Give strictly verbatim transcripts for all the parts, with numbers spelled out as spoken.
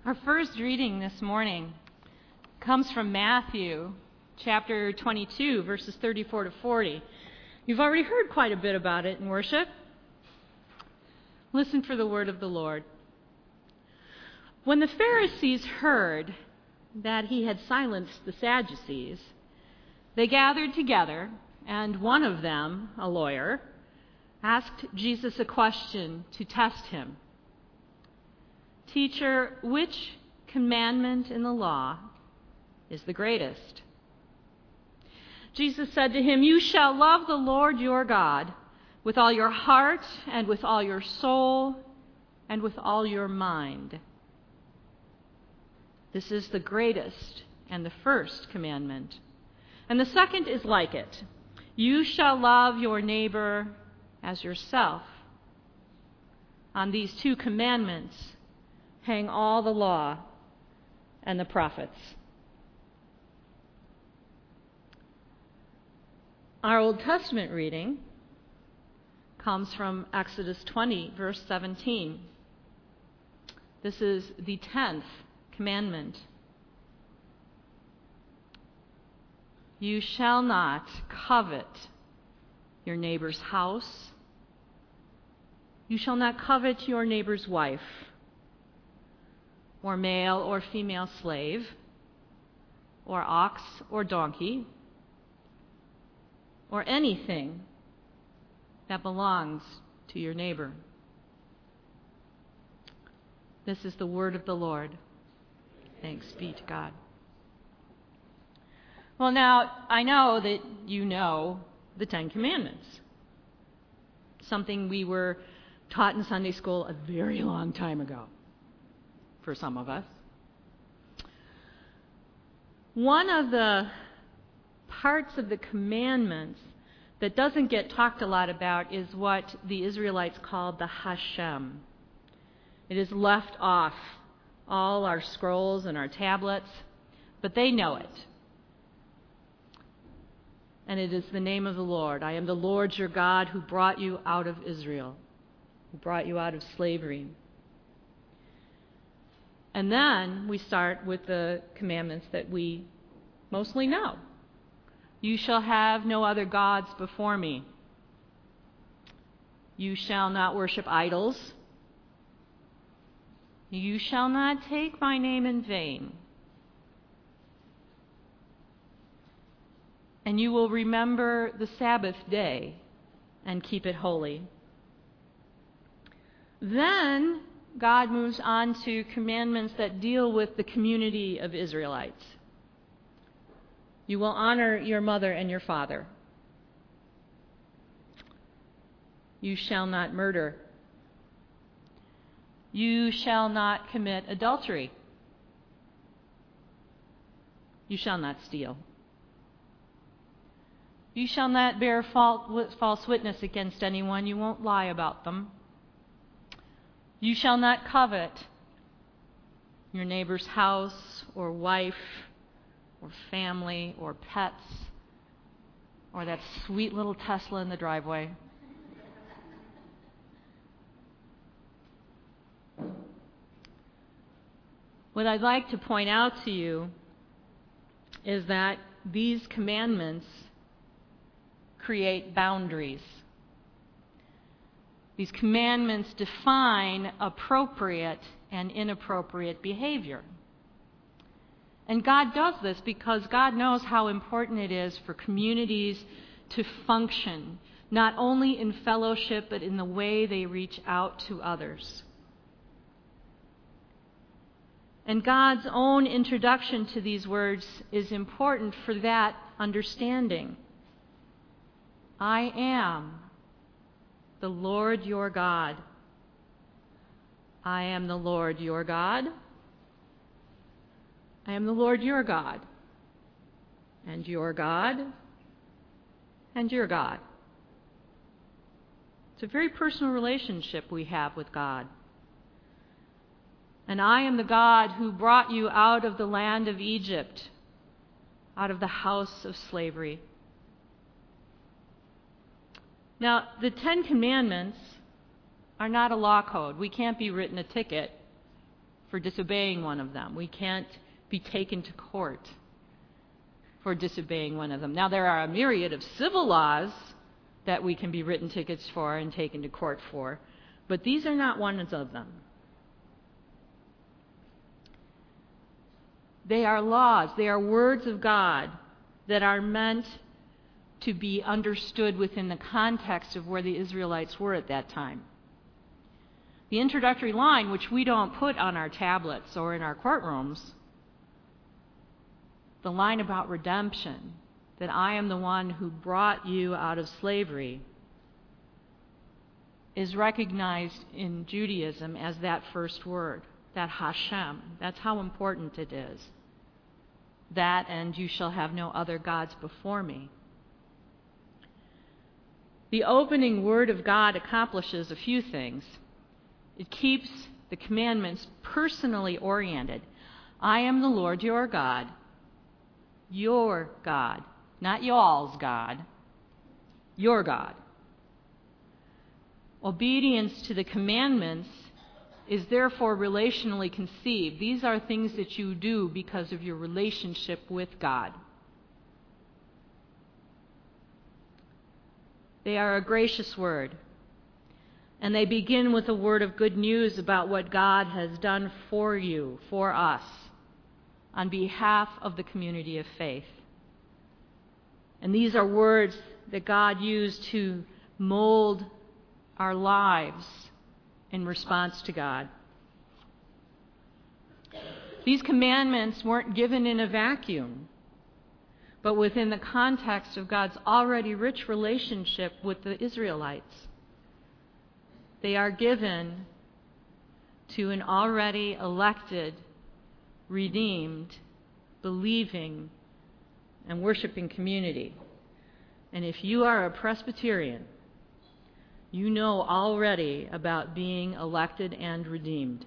Our first reading this morning comes from Matthew chapter twenty-two, verses thirty-four to forty. You've already heard quite a bit about it in worship. Listen for the word of the Lord. When the Pharisees heard that he had silenced the Sadducees, they gathered together, and one of them, a lawyer, asked Jesus a question to test him. "Teacher, which commandment in the law is the greatest?" Jesus said to him, "You shall love the Lord your God with all your heart and with all your soul and with all your mind. This is the greatest and the first commandment. And the second is like it. You shall love your neighbor as yourself. On these two commandments hang all the law and the prophets." Our Old Testament reading comes from Exodus twenty, verse seventeen. This is the tenth commandment. You shall not covet your neighbor's house. You shall not covet your neighbor's wife, or male or female slave, or ox or donkey, or anything that belongs to your neighbor. This is the word of the Lord. Thanks be to God. Well, now, I know that you know the Ten Commandments, something we were taught in Sunday school a very long time ago, for some of us. One of the parts of the commandments that doesn't get talked a lot about is what the Israelites called the Hashem. It is left off all our scrolls and our tablets, but they know it. And it is the name of the Lord. I am the Lord your God who brought you out of Israel, who brought you out of slavery. And then we start with the commandments that we mostly know. You shall have no other gods before me. You shall not worship idols. You shall not take my name in vain. And you will remember the Sabbath day and keep it holy. Then God moves on to commandments that deal with the community of Israelites. You will honor your mother and your father. You shall not murder. You shall not commit adultery. You shall not steal. You shall not bear false witness against anyone. You won't lie about them. You shall not covet your neighbor's house or wife or family or pets or that sweet little Tesla in the driveway. What I'd like to point out to you is that these commandments create boundaries. These commandments define appropriate and inappropriate behavior. And God does this because God knows how important it is for communities to function, not only in fellowship, but in the way they reach out to others. And God's own introduction to these words is important for that understanding. I am the Lord your God. I am the Lord your God. I am the Lord your God. And your God. And your God. It's a very personal relationship we have with God. And I am the God who brought you out of the land of Egypt, out of the house of slavery. Now, the Ten Commandments are not a law code. We can't be written a ticket for disobeying one of them. We can't be taken to court for disobeying one of them. Now, there are a myriad of civil laws that we can be written tickets for and taken to court for, but these are not one of them. They are laws. They are words of God that are meant to be understood within the context of where the Israelites were at that time. The introductory line, which we don't put on our tablets or in our courtrooms, the line about redemption, that I am the one who brought you out of slavery, is recognized in Judaism as that first word, that Hashem. That's how important it is. That and you shall have no other gods before me. The opening word of God accomplishes a few things. It keeps the commandments personally oriented. I am the Lord your God, your God, not y'all's God, your God. Obedience to the commandments is therefore relationally conceived. These are things that you do because of your relationship with God. They are a gracious word, and they begin with a word of good news about what God has done for you, for us, on behalf of the community of faith. And these are words that God used to mold our lives in response to God. These commandments weren't given in a vacuum, but within the context of God's already rich relationship with the Israelites. They are given to an already elected, redeemed, believing, and worshiping community. And if you are a Presbyterian, you know already about being elected and redeemed.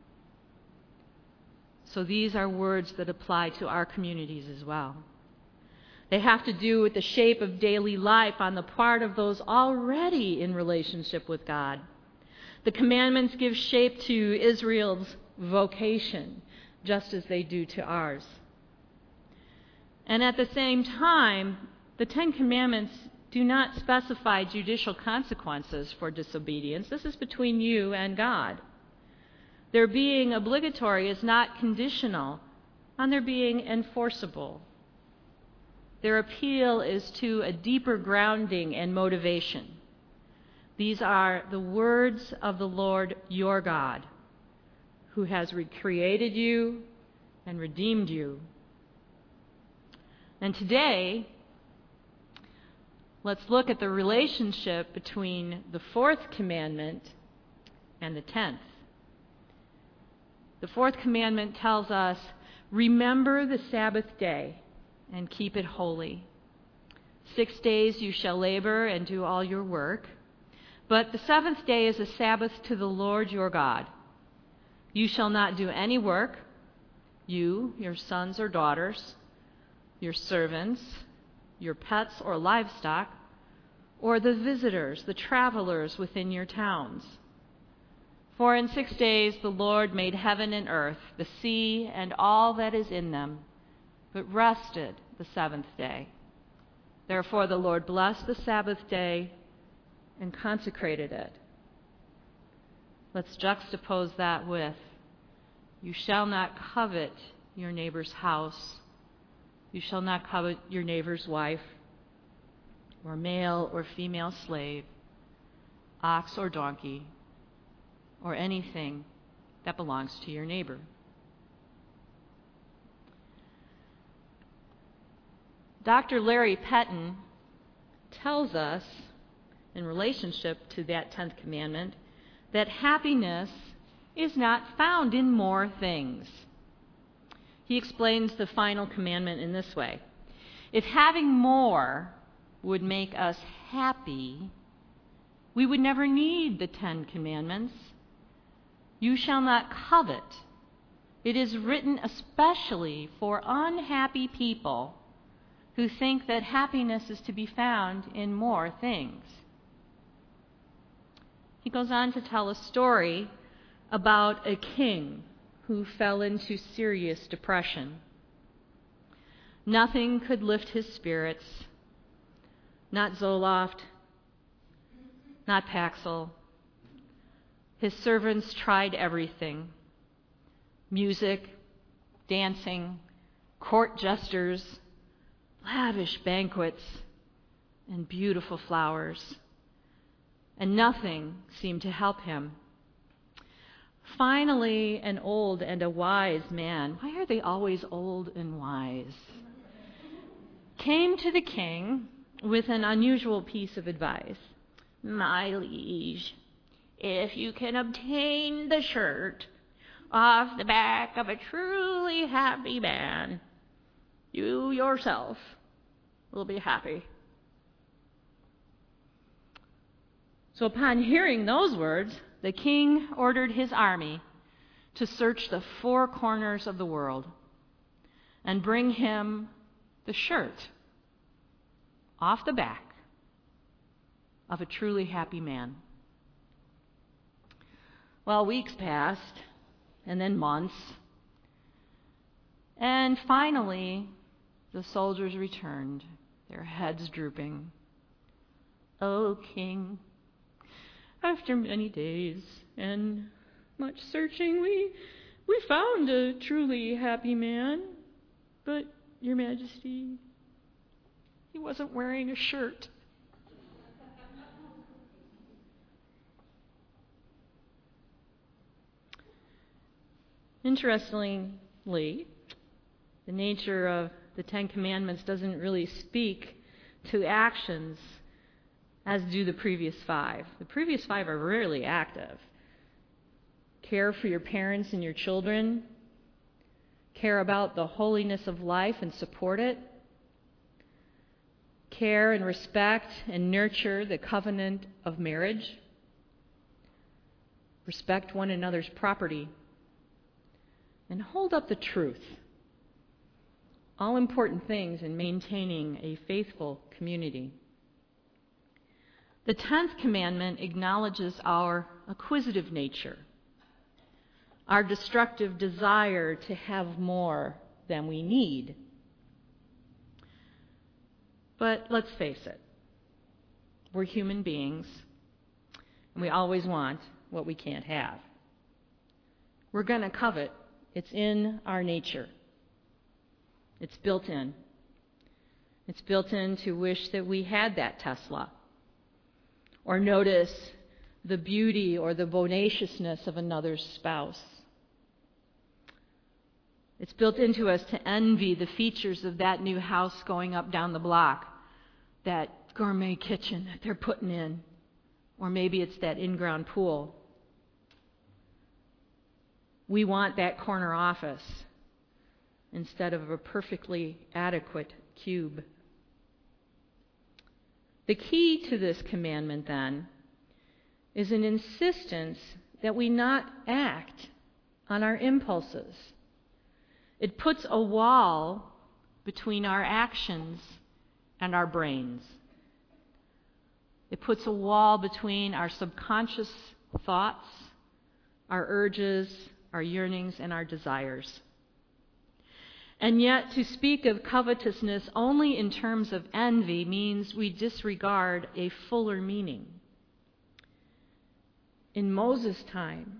So these are words that apply to our communities as well. They have to do with the shape of daily life on the part of those already in relationship with God. The commandments give shape to Israel's vocation, just as they do to ours. And at the same time, the Ten Commandments do not specify judicial consequences for disobedience. This is between you and God. Their being obligatory is not conditional on their being enforceable. Their appeal is to a deeper grounding and motivation. These are the words of the Lord your God, who has recreated you and redeemed you. And today, let's look at the relationship between the fourth commandment and the tenth. The fourth commandment tells us, remember the Sabbath day and keep it holy. Six days you shall labor and do all your work, but the seventh day is a Sabbath to the Lord your God. You shall not do any work, you, your sons or daughters, your servants, your pets or livestock, or the visitors, the travelers within your towns. For in six days the Lord made heaven and earth, the sea, and all that is in them, but rested the seventh day. Therefore the Lord blessed the Sabbath day and consecrated it. Let's juxtapose that with, you shall not covet your neighbor's house. You shall not covet your neighbor's wife, or male or female slave, ox or donkey, or anything that belongs to your neighbor. Doctor Larry Pettin tells us, in relationship to that tenth commandment, that happiness is not found in more things. He explains the final commandment in this way. If having more would make us happy, we would never need the Ten Commandments. You shall not covet. It is written especially for unhappy people who think that happiness is to be found in more things. He goes on to tell a story about a king who fell into serious depression. Nothing could lift his spirits, not Zoloft, not Paxil. His servants tried everything: music, dancing, court jesters, lavish banquets, and beautiful flowers. And nothing seemed to help him. Finally, an old and a wise man — why are they always old and wise? — came to the king with an unusual piece of advice. "My liege, if you can obtain the shirt off the back of a truly happy man, you yourself will be happy." So upon hearing those words, the king ordered his army to search the four corners of the world and bring him the shirt off the back of a truly happy man. Well, weeks passed, and then months, and finally the soldiers returned, their heads drooping. "O king, after many days and much searching, we we found a truly happy man, but, Your Majesty, he wasn't wearing a shirt." Interestingly, the nature of the Ten Commandments doesn't really speak to actions as do the previous five. The previous five are rarely active. Care for your parents and your children. Care about the holiness of life and support it. Care and respect and nurture the covenant of marriage. Respect one another's property. And hold up the truth. All important things in maintaining a faithful community. The tenth commandment acknowledges our acquisitive nature, our destructive desire to have more than we need. But let's face it, we're human beings, and we always want what we can't have. We're going to covet. It's in our nature. It's built in. It's built in to wish that we had that Tesla, or notice the beauty or the bodaciousness of another's spouse. It's built into us to envy the features of that new house going up down the block, that gourmet kitchen that they're putting in, or maybe it's that in-ground pool. We want that corner office instead of a perfectly adequate cube. The key to this commandment, then, is an insistence that we not act on our impulses. It puts a wall between our actions and our brains. It puts a wall between our subconscious thoughts, our urges, our yearnings, and our desires. And yet, to speak of covetousness only in terms of envy means we disregard a fuller meaning. In Moses' time,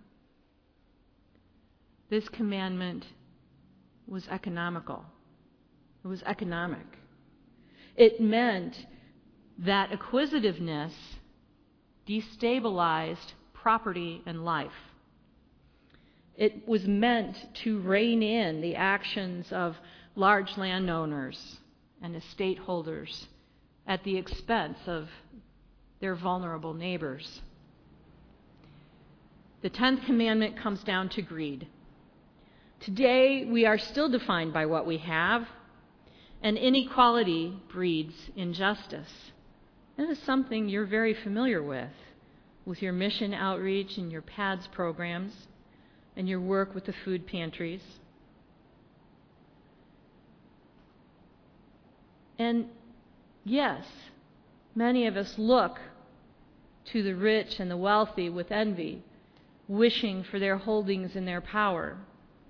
this commandment was economical. It was economic. It meant that acquisitiveness destabilized property and life. It was meant to rein in the actions of large landowners and estate holders at the expense of their vulnerable neighbors. The tenth commandment comes down to greed. Today, we are still defined by what we have, and inequality breeds injustice. That is something you're very familiar with, with your mission outreach and your P A D S programs, and your work with the food pantries. And yes, many of us look to the rich and the wealthy with envy, wishing for their holdings and their power.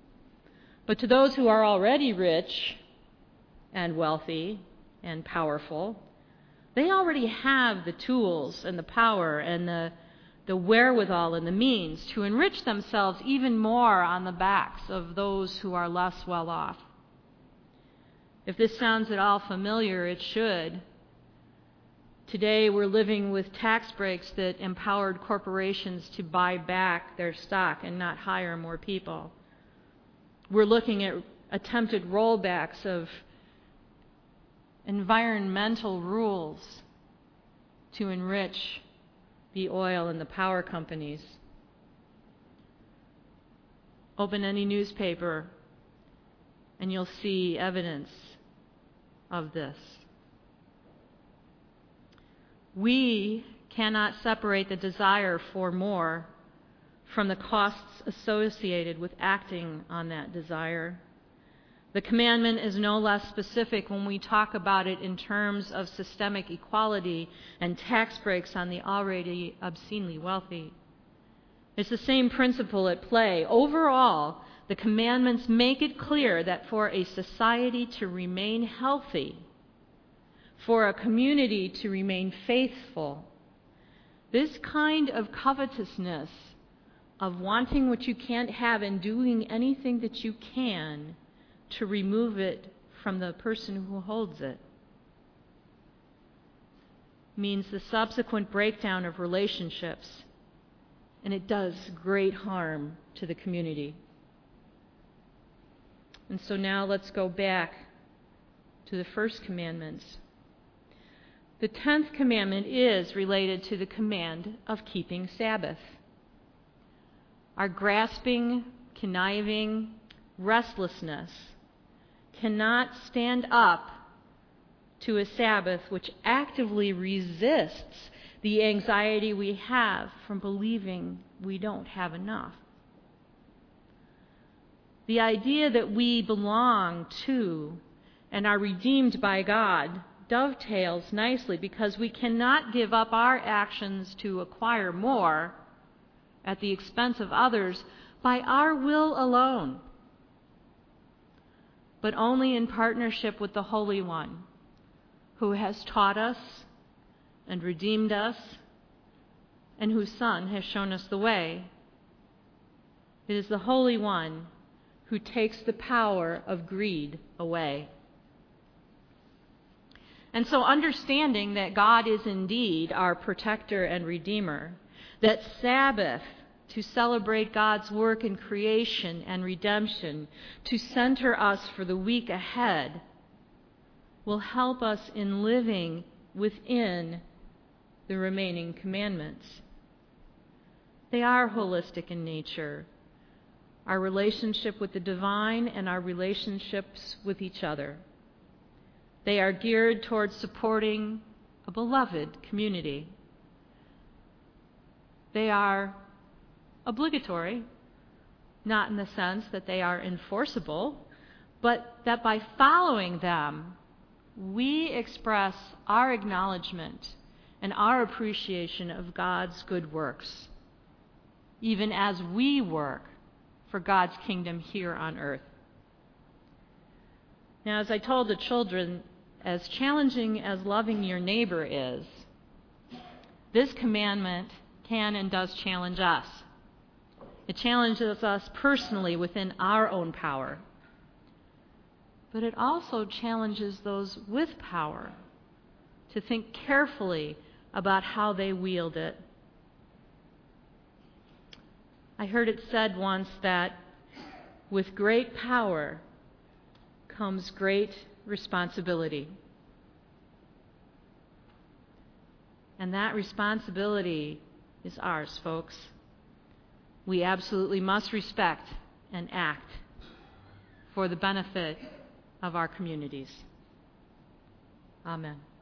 But to those who are already rich and wealthy and powerful, they already have the tools and the power and the, the wherewithal and the means to enrich themselves even more on the backs of those who are less well off. If this sounds at all familiar, it should. Today we're living with tax breaks that empowered corporations to buy back their stock and not hire more people. We're looking at attempted rollbacks of environmental rules to enrich the oil and the power companies. Open any newspaper and you'll see evidence of this. We cannot separate the desire for more from the costs associated with acting on that desire. The commandment is no less specific when we talk about it in terms of systemic equality and tax breaks on the already obscenely wealthy. It's the same principle at play. Overall, the commandments make it clear that for a society to remain healthy, for a community to remain faithful, this kind of covetousness, of wanting what you can't have and doing anything that you can to remove it from the person who holds it, means the subsequent breakdown of relationships, and it does great harm to the community. And so now let's go back to the first commandments. The tenth commandment is related to the command of keeping Sabbath. Our grasping, conniving restlessness cannot stand up to a Sabbath which actively resists the anxiety we have from believing we don't have enough. The idea that we belong to and are redeemed by God dovetails nicely because we cannot give up our actions to acquire more at the expense of others by our will alone, but only in partnership with the Holy One, who has taught us and redeemed us, and whose Son has shown us the way. It is the Holy One who takes the power of greed away. And so understanding that God is indeed our protector and redeemer, that Sabbath, to celebrate God's work in creation and redemption, to center us for the week ahead, will help us in living within the remaining commandments. They are holistic in nature, our relationship with the divine and our relationships with each other. They are geared towards supporting a beloved community. They are obligatory, not in the sense that they are enforceable, but that by following them, we express our acknowledgement and our appreciation of God's good works, even as we work for God's kingdom here on earth. Now, as I told the children, as challenging as loving your neighbor is, this commandment can and does challenge us. It challenges us personally within our own power. But it also challenges those with power to think carefully about how they wield it. I heard it said once that with great power comes great responsibility. And that responsibility is ours, folks. We absolutely must respect and act for the benefit of our communities. Amen.